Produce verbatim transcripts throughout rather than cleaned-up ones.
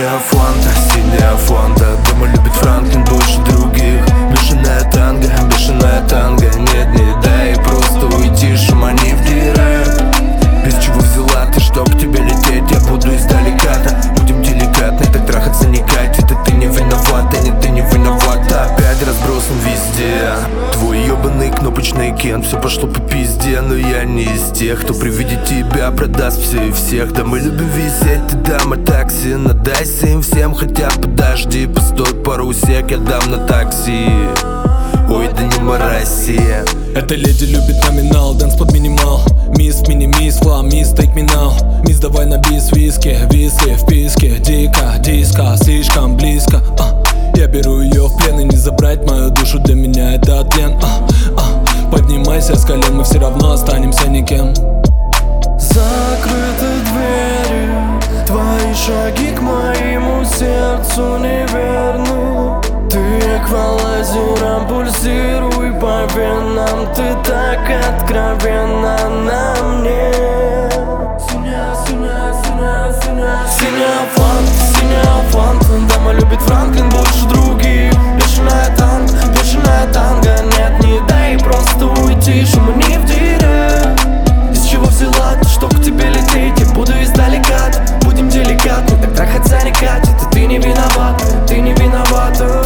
Синяя фанта, синяя фанта. Дома любит Франклин больше других. Бешеная танго, бешеная танго. Нет, не дай просто уйти, шумани в дыры. Без чего взяла ты, чтоб к тебе лететь? Я буду издалека-то, будем деликатны. Так трахаться не катит, это ты не виновата. Нет, ты не виновата. Опять разбросан везде твой ебаный кнопочный Кент. Все пошло по пизде, но я не из тех, кто при виде тебя продаст все и всех. Да мы любим висеть, ты дама такси. Надайся им всем, хотя подожди, постой пару сек, я дам на такси. Ой, да не морайся. Эта леди любит номинал, дэнс под минимал. Мисс, мини-мисс, фла, мисс, take me now. Мисс, давай на бис, виски, виски в писке. Дико, диско, слишком близко. а. Я беру ее в плен, и не забрать мою душу, для меня это тлен. а. а. Поднимайся с колен, мы все равно останемся никем. Закрыты двери, твои шаги к моему сердцу неверны. Ты эквалайзером пульсируй по венам. Ты так откровенна на мне. Синяя, синяя, синяя, синяя, синяя фанта, синяя фанта. Дома любит Франклин больше других. Бешеная танго, бешеная танго. Нет, не дай просто уйти, шумани в дыре. Из чего взяла ты, чтоб к тебе лететь? Я буду издалека, будем деликатны. Так трахаться не катит, и ты не виновата, ты не виновата.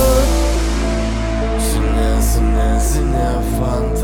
Синяя, синяя, синяя фанта.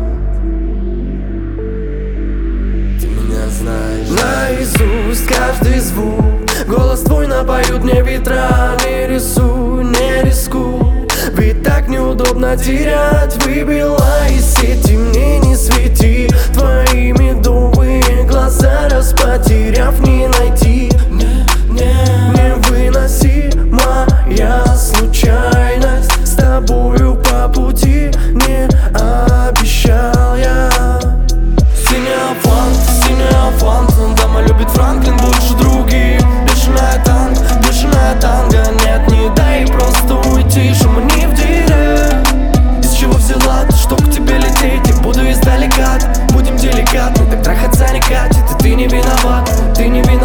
Ты меня знаешь наизусть, каждый звук. Голос твой напоют мне ветра. Не рисуй, не рискуй, ведь так неудобно терять. Выбила из сети, мне не свети. Твои медовые глаза раз потеряв не найти. Не, не, невыносимая случайность. С тобою по пути не обещал я. Синяя фанта, синяя фанта. Дома любит Франклин больше других. Бешеная танго, бешеная танго. Нет, не дай просто уйти, шумани в дыре. Из чего взяла ты, чтоб к тебе лететь? Я буду издалека, будем деликатны. Так трахаться не катит, и ты не виноват, ты не виноват.